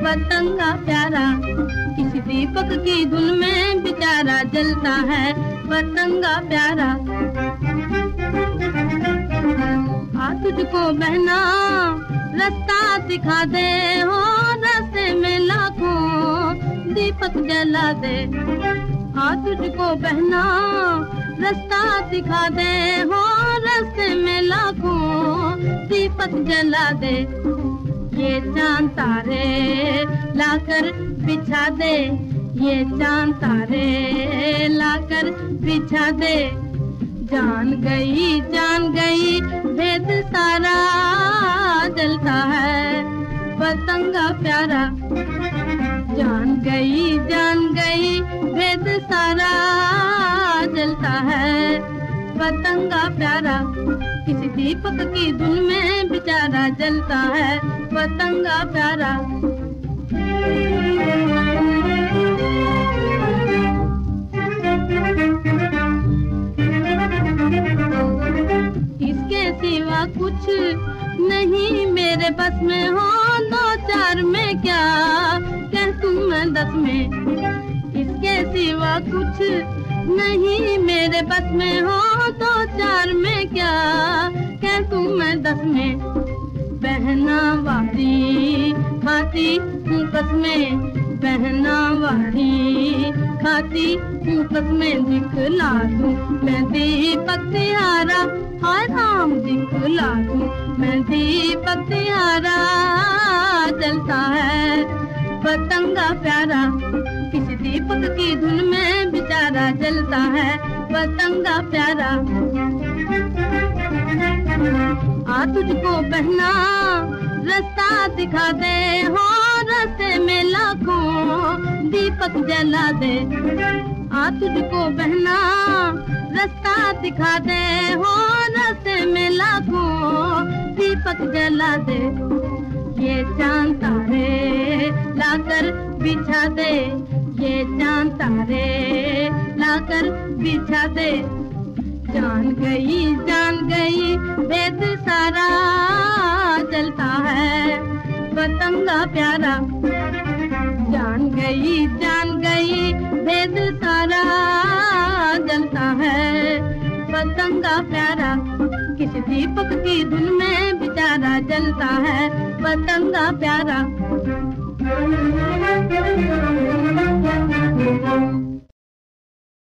पतंगा प्यारा, किसी दीपक की धुन में बेचारा जलता है पतंगा प्यारा। आ तुझको बहना रास्ता दिखा दे, हो रास्ते में लाखों दीपक जला दे। आ तुझको बहना रास्ता दिखा दे, हो रास्ते में लाखों दीपक जला दे। ये चांद तारे लाकर बिछा दे, ये चांद तारे लाकर बिछा दे। जान गई भेद सारा जलता है पतंगा प्यारा। जान गई भेद सारा जलता है पतंगा प्यारा, किसी दीपक की धुन में बेचारा जलता है पतंगा प्यारा। इसके सिवा कुछ नहीं मेरे बस में, हो दो चार में क्या कह तू मैं 10 में। इसके सिवा कुछ नहीं मेरे बस में, हो दो चार में क्या कह तू मैं 10 में। बहना वारी खाती हूँ कसमें, बहना वारी खाती हूँ कसमें। दिखला दूँ मैं दीपक तिहारा, हाय राम दिखला दूँ मैं दीपक तिहारा। जलता है पतंगा प्यारा, किसी दीपक की धुन में बेचारा जलता है पतंगा प्यारा। आ तुझको बहना रास्ता दिखा दे, हो रास्ते में लाखों दीपक जला दे। आ तुझको बहना रास्ता दिखा दे, हो रास्ते में लाखों दीपक जला दे। ये चांद तारे लाकर बिछा दे, ये चांद तारे लाकर बिछा दे। जान गई भेद सारा जलता है पतंगा प्यारा। जान गई भेद सारा जलता है पतंगा प्यारा, किसी दीपक की धुन में बेचारा जलता है पतंगा प्यारा।